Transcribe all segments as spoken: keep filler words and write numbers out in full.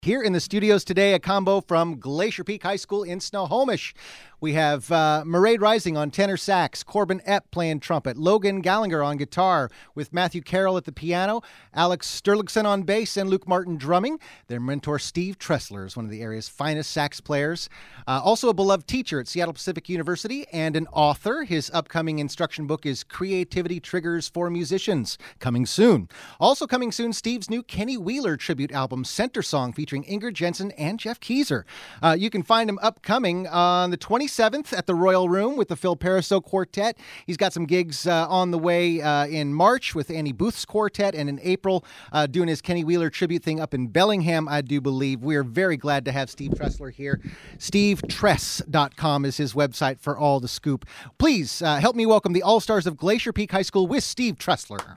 Here in the studios today, a combo from Glacier Peak High School in Snohomish. We have uh, Mairead Rising on tenor sax, Corbin Epp playing trumpet, Logan Gallagher on guitar, with Matthew Carroll at the piano, Alex Sturluson on bass, and Luke Martin drumming. Their mentor, Steve Tressler, is one of the area's finest sax players. Uh, also a beloved teacher at Seattle Pacific University and an author. His upcoming instruction book is Creativity Triggers for Musicians, coming soon. Also coming soon, Steve's new Kenny Wheeler tribute album, Center Song, featuring Ingrid Jensen and Jeff Keezer. Uh, you can find him upcoming on the twenty-seventh at the Royal Room with the Phil Pariseau Quartet. He's got some gigs uh, on the way uh, in March with Annie Booth's Quartet, and in April uh, doing his Kenny Wheeler tribute thing up in Bellingham, I do believe. We are very glad to have Steve Tressler here. steve tress dot com is his website for all the scoop. Please uh, help me welcome the All-Stars of Glacier Peak High School with Steve Tressler.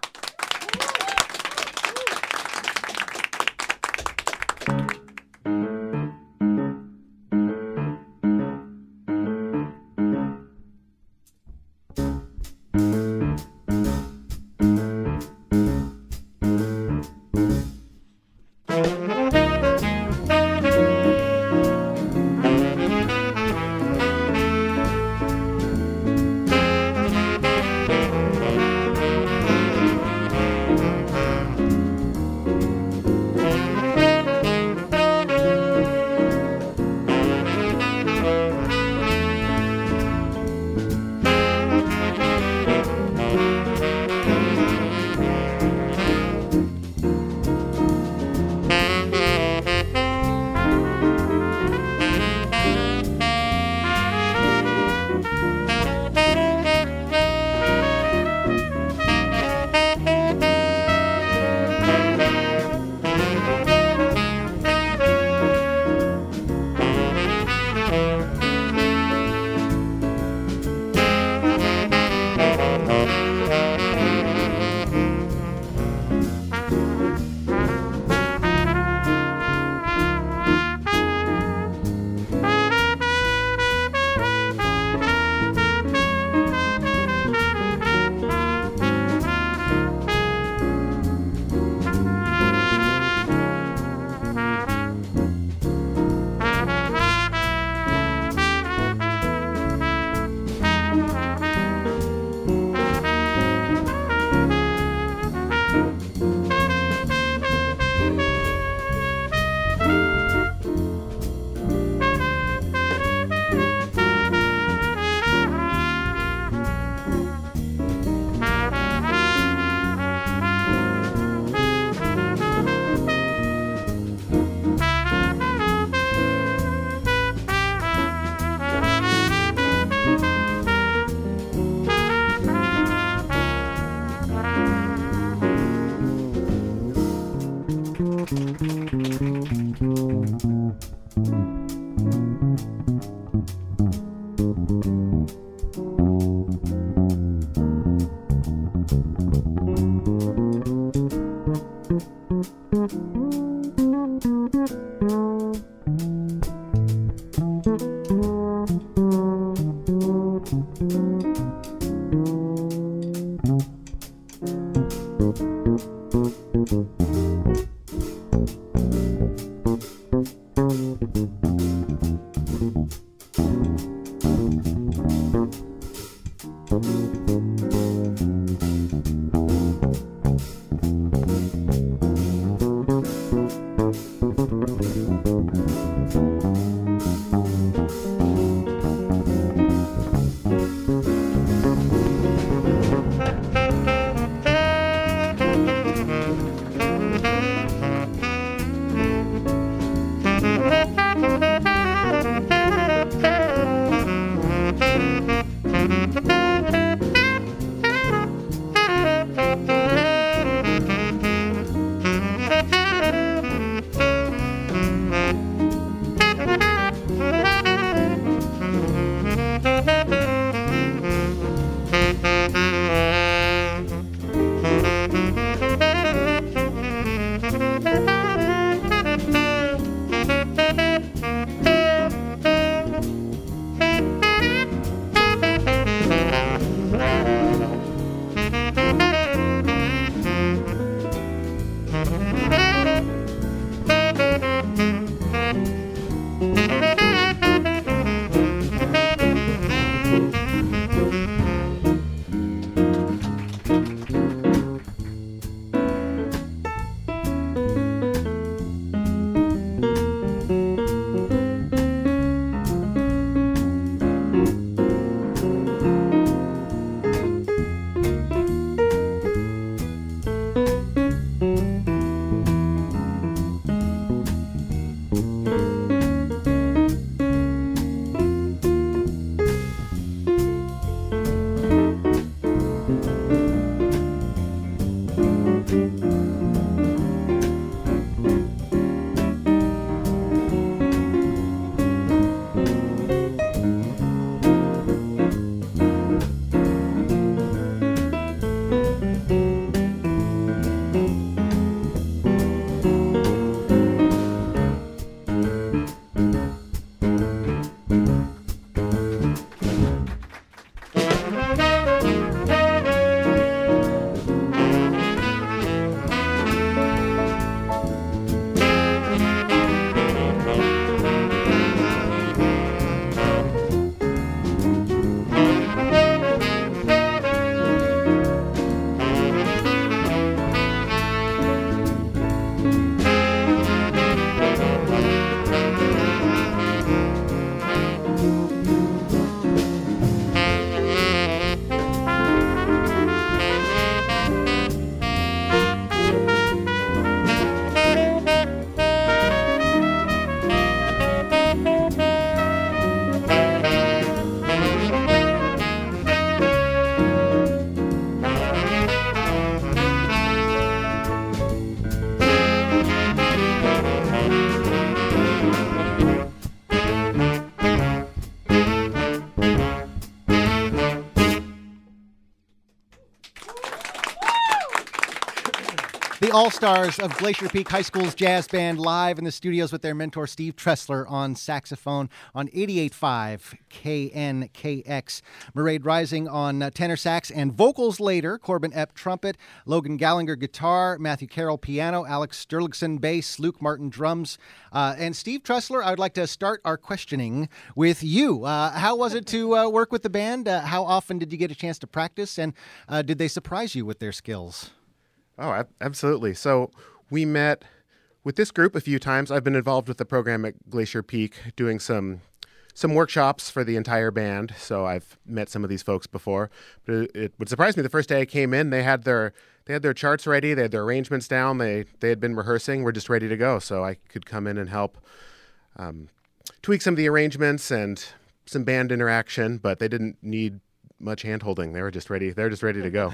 All-Stars of Glacier Peak High School's jazz band live in the studios with their mentor Steve Tressler on saxophone on eighty-eight point five K N K X. Mairead Rising on uh, tenor sax and vocals later. Corbin Epp trumpet, Logan Gallagher guitar, Matthew Carroll piano, Alex Sturluson bass, Luke Martin drums, uh, and Steve Tressler. I would like to start our questioning with you. Uh, how was it to uh, work with the band? Uh, how often did you get a chance to practice, and uh, did they surprise you with their skills? Oh, ab- absolutely. So we met with this group a few times. I've been involved with the program at Glacier Peak, doing some some workshops for the entire band. So I've met some of these folks before. But it, it would surprise me the first day I came in, they had their they had their charts ready, they had their arrangements down, they they had been rehearsing. We're just ready to go. So I could come in and help um, tweak some of the arrangements and some band interaction, but they didn't need much hand-holding. They were just ready. They're just ready to go.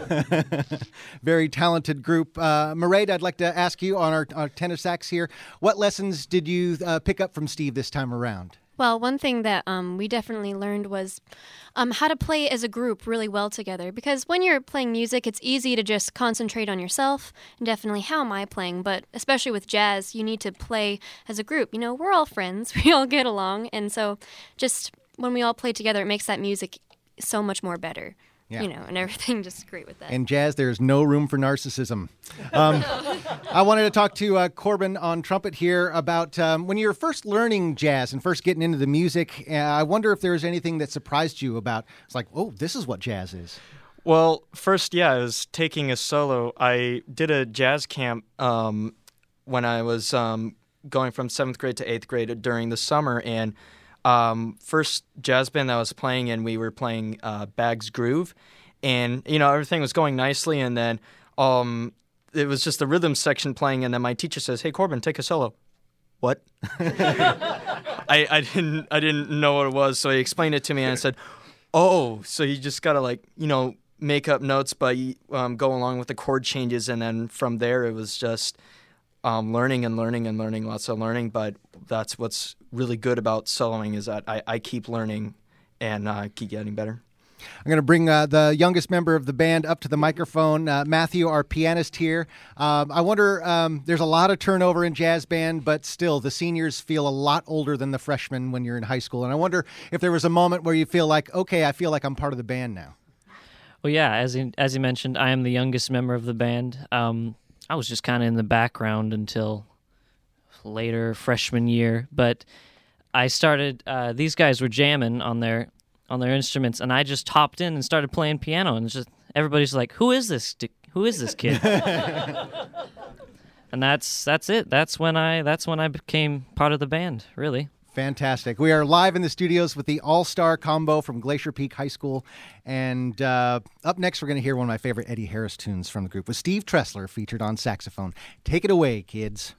Very talented group. Uh, Mairead, I'd like to ask you on our, our tenor sax here, what lessons did you uh, pick up from Steve this time around? Well, one thing that um, we definitely learned was um, how to play as a group really well together. Because when you're playing music, it's easy to just concentrate on yourself and definitely how am I playing. But especially with jazz, you need to play as a group. You know, we're all friends. We all get along. And so just when we all play together, it makes that music so much more better, yeah. you know, and everything just great with that. In jazz, there's no room for narcissism. Um, I wanted to talk to uh, Corbin on trumpet here about um, when you were first learning jazz and first getting into the music. Uh, I wonder if there was anything that surprised you about, it's like, oh, this is what jazz is. Well, first, yeah, I was taking a solo. I did a jazz camp um, when I was um, going from seventh grade to eighth grade during the summer, and Um, first jazz band that I was playing in, we were playing uh, Bag's Groove, and you know everything was going nicely, and then um, it was just the rhythm section playing, and then my teacher says, "Hey Corbin, take a solo." What? I, I didn't I didn't know what it was, so he explained it to me, and I said, "Oh, so you just gotta like you know make up notes, but um, go along with the chord changes," and then from there it was just um, learning and learning and learning, lots of learning, but that's what's really good about soloing is that I, I keep learning and uh, keep getting better. I'm going to bring uh, the youngest member of the band up to the microphone, uh, Matthew, our pianist here. Um, I wonder, um, there's a lot of turnover in jazz band, but still the seniors feel a lot older than the freshmen when you're in high school. And I wonder if there was a moment where you feel like, okay, I feel like I'm part of the band now. Well, yeah, as he, as you mentioned, I am the youngest member of the band. Um, I was just kind of in the background until later freshman year, but I started, uh, these guys were jamming on their on their instruments, and I just hopped in and started playing piano, and it's just everybody's like, who is this who is this kid? And that's that's it. That's when I that's when I became part of the band, really. Fantastic. We are live in the studios with the all-star combo from Glacier Peak High School. And uh, up next, we're going to hear one of my favorite Eddie Harris tunes from the group with Steve Tressler featured on saxophone. Take it away, kids.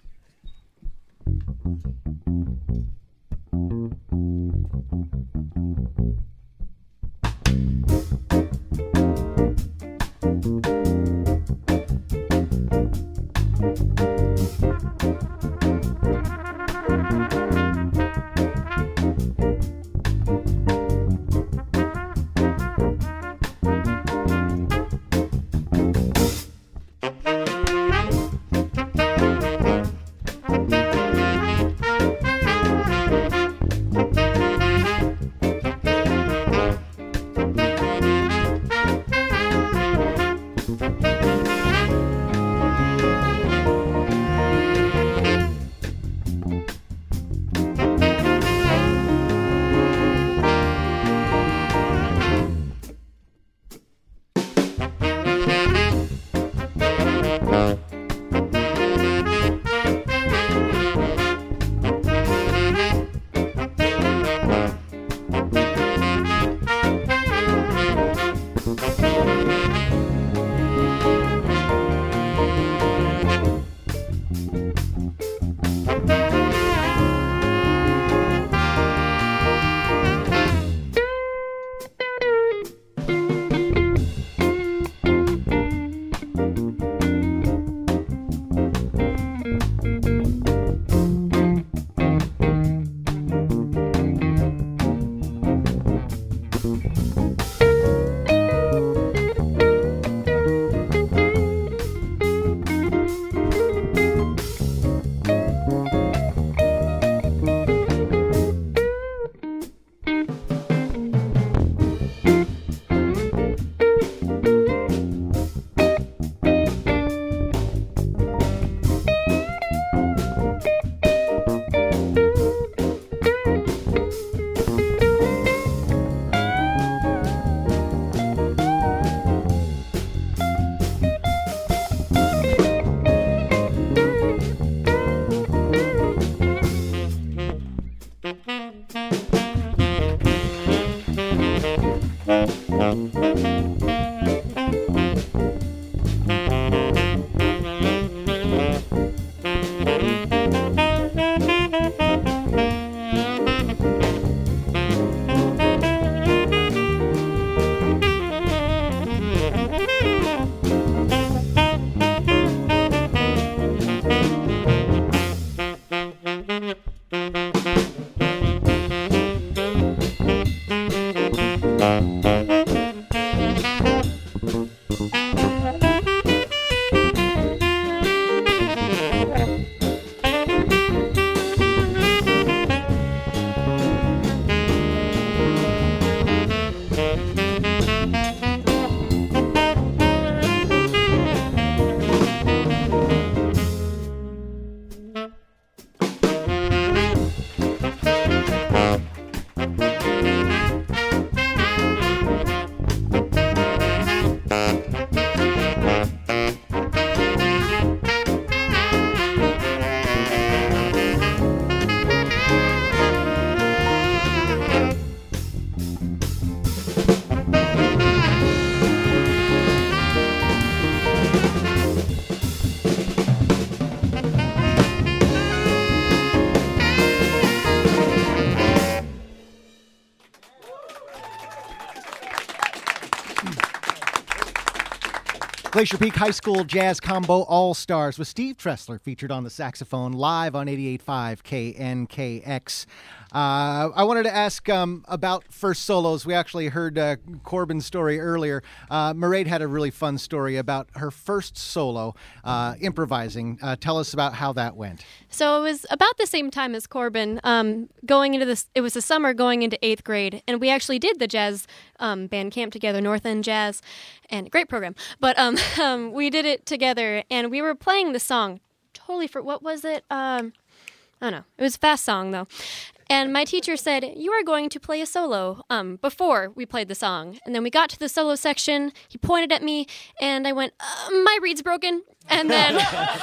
Glacier Peak High School Jazz Combo All-Stars with Steve Tressler featured on the saxophone live on eighty-eight point five K N K X. Uh, I wanted to ask um, about first solos. We actually heard uh, Corbin's story earlier. Uh, Mairead had a really fun story about her first solo, uh, improvising. Uh, tell us about how that went. So it was about the same time as Corbin, um, going into this. It was the summer going into eighth grade, and we actually did the jazz um, band camp together, North End Jazz, and great program. But um, um, we did it together, and we were playing the song. Totally for what was it? Um, I don't know. It was a fast song though. And my teacher said, you are going to play a solo um, before we played the song. And then we got to the solo section. He pointed at me, and I went, uh, my reed's broken. And then,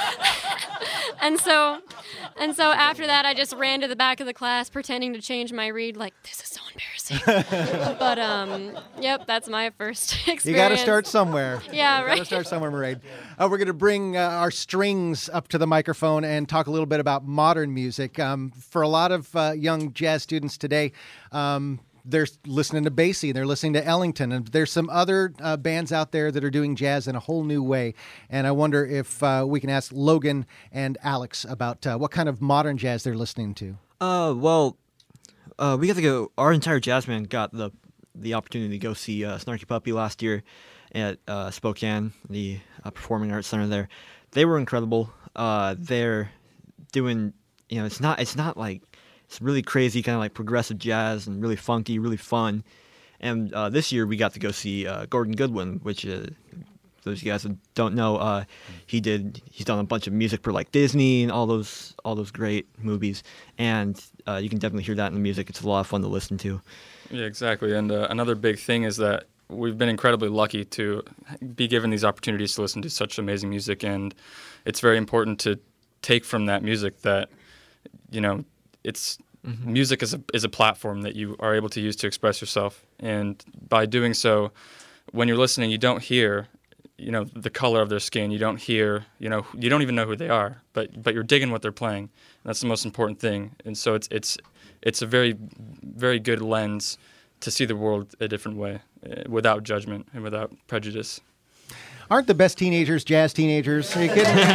and so, and so after that, I just ran to the back of the class, pretending to change my reed. Like, this is so embarrassing. But um, yep, that's my first experience. You got to start somewhere. Yeah, you right. Got to start somewhere, Mairead. Uh, we're going to bring uh, our strings up to the microphone and talk a little bit about modern music. Um, for a lot of uh, young jazz students today, um, they're listening to Basie, they're listening to Ellington, and there's some other uh, bands out there that are doing jazz in a whole new way. And I wonder if uh, we can ask Logan and Alex about uh, what kind of modern jazz they're listening to. Uh, well, uh, we got to go. Our entire jazz band got the the opportunity to go see uh, Snarky Puppy last year at uh, Spokane, the uh, Performing Arts Center there. They were incredible. Uh, they're doing, you know, it's not it's not like. It's really crazy, kind of like progressive jazz and really funky, really fun. And uh, this year we got to go see uh, Gordon Goodwin, which uh, those of you guys that don't know, uh, he did. He's done a bunch of music for like Disney and all those all those great movies. And uh, you can definitely hear that in the music. It's a lot of fun to listen to. Yeah, exactly. And uh, another big thing is that we've been incredibly lucky to be given these opportunities to listen to such amazing music, and it's very important to take from that music that, you know, it's mm-hmm. music is a is a platform that you are able to use to express yourself, and by doing so, when you're listening, you don't hear, you know, the color of their skin. You don't hear, you know, you don't even know who they are, but but you're digging what they're playing. And that's the most important thing. And so it's it's it's a very very good lens to see the world a different way, uh, without judgment and without prejudice. Aren't the best teenagers jazz teenagers? Are you kidding me?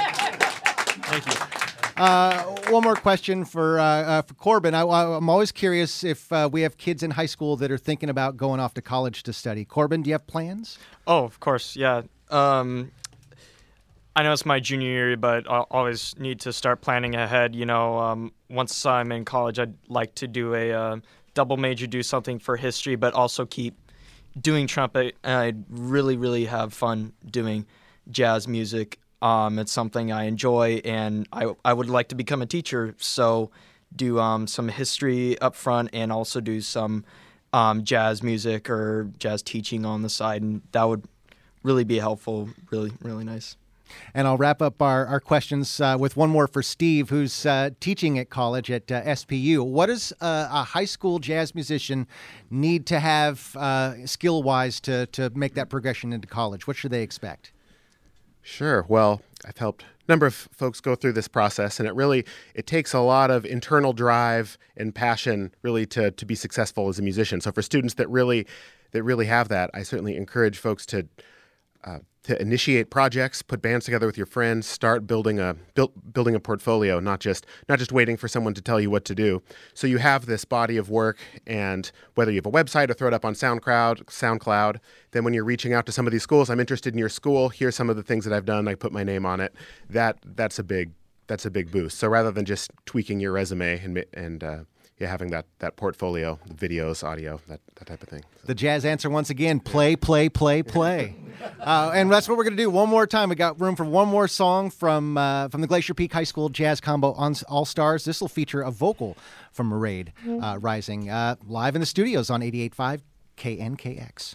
Thank you. Uh, one more question for uh, uh, for Corbin. I, I'm always curious if uh, we have kids in high school that are thinking about going off to college to study. Corbin, do you have plans? Oh, of course, yeah. Um, I know it's my junior year, but I always need to start planning ahead. You know, um, once I'm in college, I'd like to do a uh, double major, do something for history, but also keep doing trumpet. And I'd really, really have fun doing jazz music. Um, it's something I enjoy, and I I would like to become a teacher, so do um, some history up front and also do some um, jazz music or jazz teaching on the side, and that would really be helpful, really, really nice. And I'll wrap up our, our questions uh, with one more for Steve, who's uh, teaching at college at uh, S P U. What does uh, a high school jazz musician need to have uh, skill-wise to, to make that progression into college? What should they expect? Sure. Well, I've helped a number of folks go through this process, and it really, it takes a lot of internal drive and passion really to to be successful as a musician. So for students that really that really have that, I certainly encourage folks to uh, to initiate projects, put bands together with your friends, start building a build, building a portfolio, not just not just waiting for someone to tell you what to do. So you have this body of work, and whether you have a website or throw it up on SoundCloud, SoundCloud, then when you're reaching out to some of these schools, I'm interested in your school. Here's some of the things that I've done. I put my name on it. That that's a big that's a big boost. So rather than just tweaking your resume and and uh, yeah, having that that portfolio, videos, audio, that, that type of thing. The jazz answer once again: play, play, play, play. uh, and that's what we're going to do one more time. We got room for one more song from uh, from the Glacier Peak High School Jazz Combo All Stars. This will feature a vocal from Mairead uh, Rising uh, live in the studios on eighty-eight point five K N K X.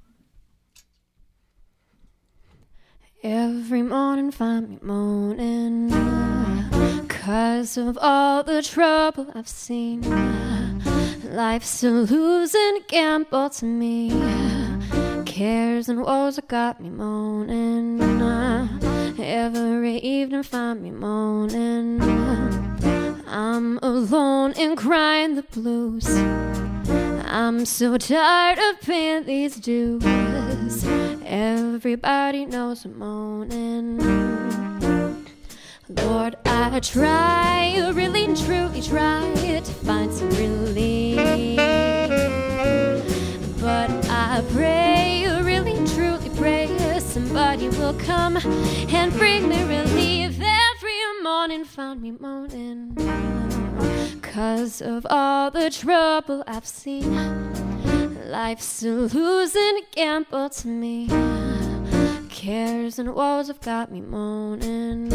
Every morning find me moaning, cause of all the trouble I've seen. Life's a losing gamble to me. Cares and woes have got me moaning. Every evening find me moaning. I'm alone and crying the blues. I'm so tired of paying these dues. Everybody knows I'm moaning. Lord, I try, really and truly try to find some relief. But I pray, really and truly pray, somebody will come and bring me relief. Every morning found me moaning, 'cause of all the trouble I've seen. Life's a losing gamble to me. Cares and woes have got me moaning.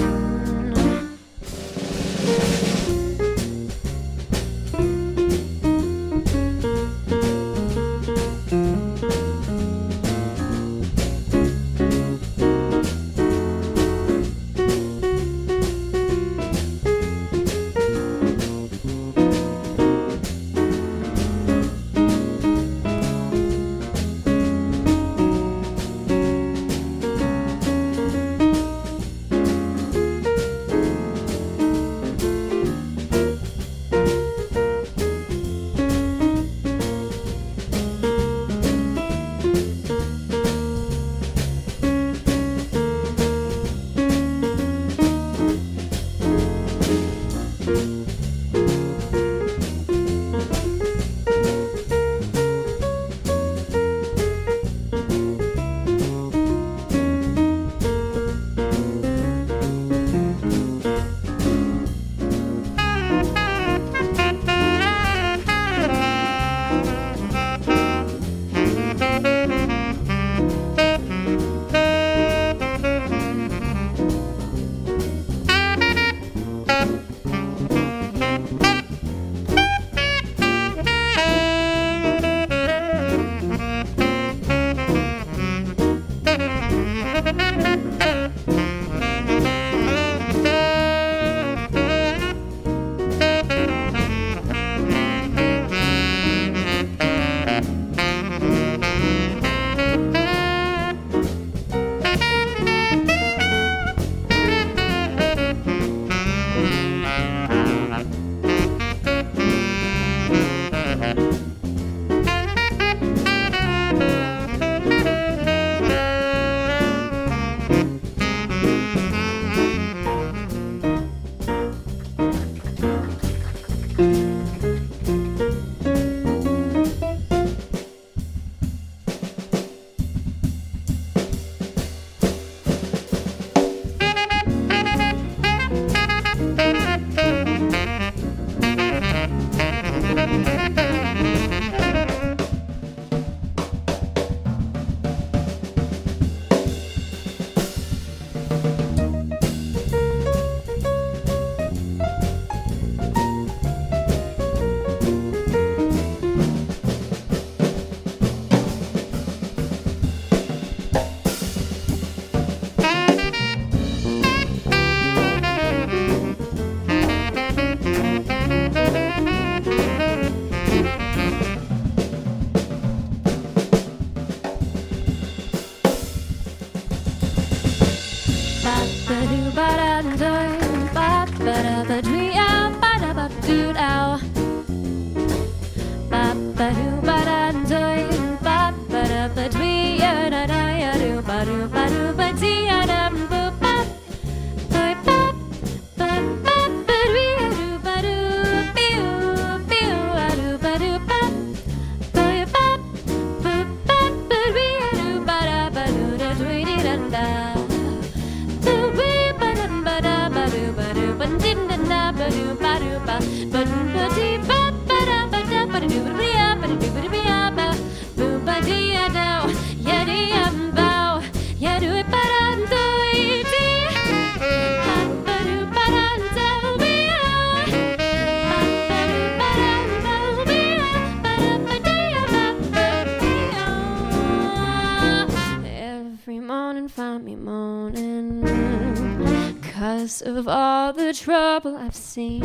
Of all the trouble I've seen,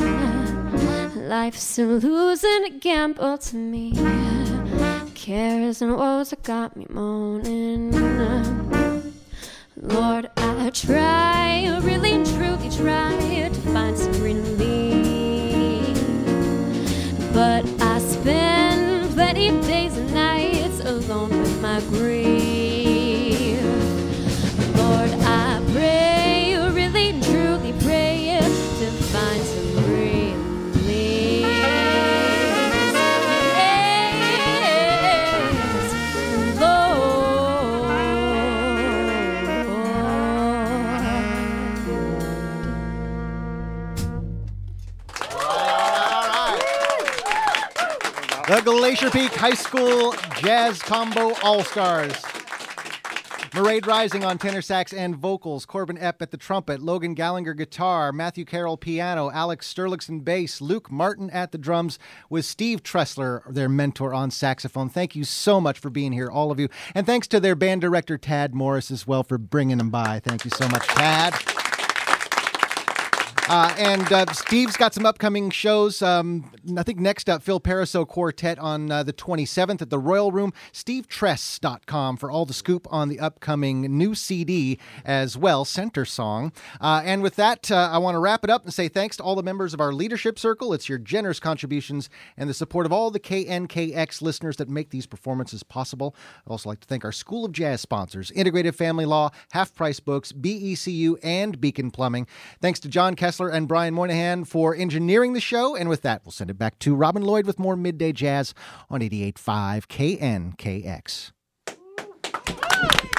life's a losing gamble to me. Cares and woes have got me moaning. Lord, I try, really and truly try to find some relief, but I spend plenty sleep days and nights alone with my grief. Lord, I pray, really and truly pray to find some relief. Yes, Lord. The Glacier Peak High School Jazz Combo All-Stars. Mairead Rising on tenor sax and vocals, Corbin Epp at the trumpet, Logan Gallagher guitar, Matthew Carroll piano, Alex Sturlickson bass, Luke Martin at the drums, with Steve Tressler, their mentor, on saxophone. Thank you so much for being here, all of you. And thanks to their band director, Tad Morris, as well, for bringing them by. Thank you so much, Tad. Uh, and uh, Steve's got some upcoming shows. Um, I think next up, Phil Pariseau Quartet on uh, the twenty-seventh at the Royal Room. Steve Tress dot com for all the scoop on the upcoming new C D as well, Center Song. Uh, and with that, uh, I want to wrap it up and say thanks to all the members of our leadership circle. It's your generous contributions and the support of all the K N K X listeners that make these performances possible. I'd also like to thank our School of Jazz sponsors, Integrated Family Law, Half Price Books, B E C U, and Beacon Plumbing. Thanks to John Kessler and Brian Moynihan for engineering the show. And with that, we'll send it back to Robin Lloyd with more Midday Jazz on eighty-eight point five K N K X.